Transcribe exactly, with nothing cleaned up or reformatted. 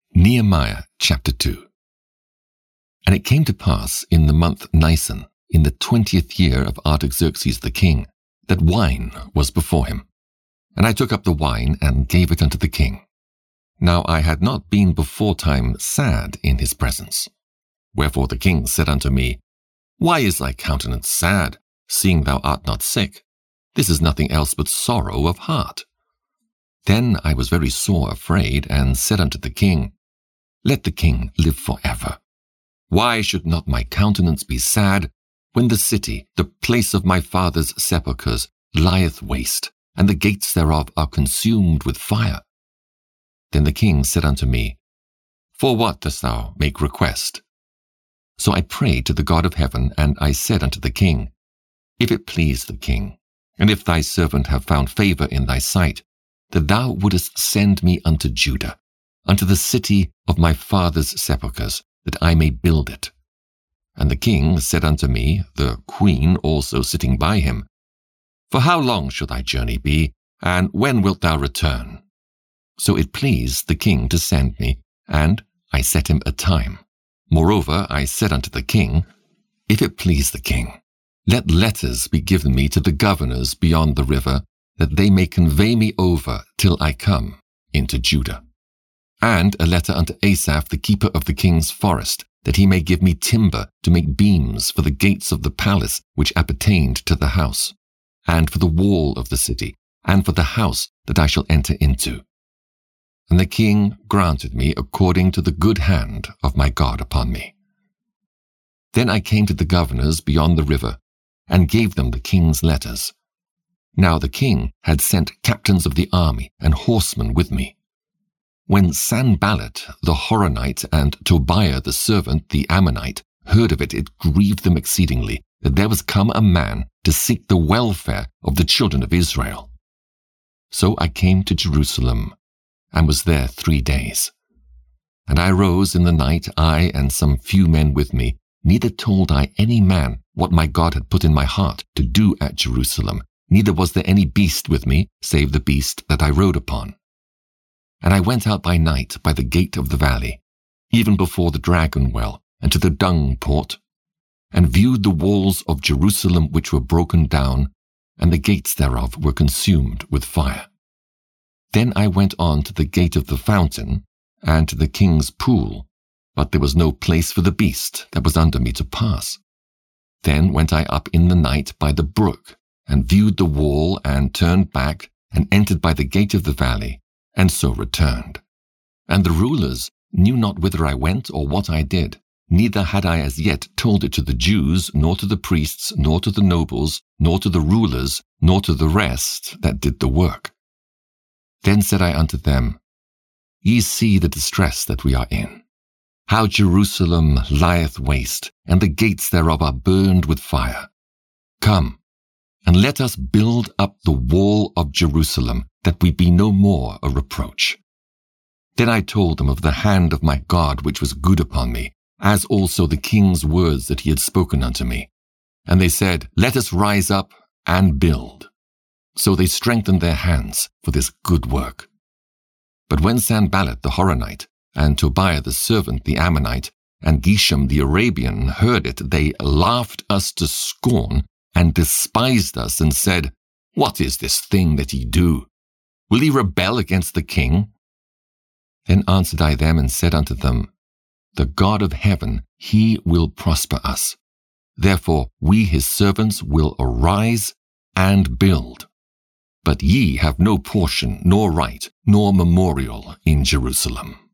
Nehemiah chapter two. And it came to pass in the month Nisan, in the twentieth year of Artaxerxes the king, that wine was before him. And I took up the wine and gave it unto the king. Now I had not been beforetime sad in his presence. Wherefore the king said unto me, Why is thy countenance sad, seeing thou art not sick? This is nothing else but sorrow of heart. Then I was very sore afraid, and said unto the king, Let the king live for ever. Why should not my countenance be sad, when the city, the place of my father's sepulchres, lieth waste, and the gates thereof are consumed with fire? Then the king said unto me, For what dost thou make request? So I prayed to the God of heaven, and I said unto the king, If it please the king, and if thy servant have found favor in thy sight, that thou wouldest send me unto Judah, unto the city of my father's sepulchres, that I may build it. And the king said unto me, the queen also sitting by him, For how long shall thy journey be, and when wilt thou return? So it pleased the king to send me, and I set him a time. Moreover, I said unto the king, If it please the king, let letters be given me to the governors beyond the river, that they may convey me over till I come into Judah. And a letter unto Asaph the keeper of the king's forest, that he may give me timber to make beams for the gates of the palace which appertained to the house, and for the wall of the city, and for the house that I shall enter into. And the king granted me according to the good hand of my God upon me. Then I came to the governors beyond the river, and gave them the king's letters. Now the king had sent captains of the army and horsemen with me. When Sanballat the Horonite and Tobiah the servant the Ammonite heard of it, it grieved them exceedingly, that there was come a man to seek the welfare of the children of Israel. So I came to Jerusalem, and was there three days. And I rose in the night, I and some few men with me, neither told I any man what my God had put in my heart to do at Jerusalem, neither was there any beast with me, save the beast that I rode upon. And I went out by night by the gate of the valley, even before the dragon well, and to the dung port, and viewed the walls of Jerusalem which were broken down, and the gates thereof were consumed with fire. Then I went on to the gate of the fountain, and to the king's pool, but there was no place for the beast that was under me to pass. Then went I up in the night by the brook, and viewed the wall, and turned back, and entered by the gate of the valley, and so returned. And the rulers knew not whither I went or what I did, neither had I as yet told it to the Jews, nor to the priests, nor to the nobles, nor to the rulers, nor to the rest that did the work. Then said I unto them, Ye see the distress that we are in, how Jerusalem lieth waste, and the gates thereof are burned with fire. Come, and let us build up the wall of Jerusalem, that we be no more a reproach. Then I told them of the hand of my God which was good upon me, as also the king's words that he had spoken unto me. And they said, Let us rise up and build. So they strengthened their hands for this good work. But when Sanballat the Horonite, and Tobiah the servant the Ammonite, and Geshem the Arabian heard it, they laughed us to scorn, and despised us, and said, What is this thing that ye do? Will ye rebel against the king? Then answered I them, and said unto them, The God of heaven, he will prosper us. Therefore we his servants will arise and build. But ye have no portion, nor right, nor memorial in Jerusalem.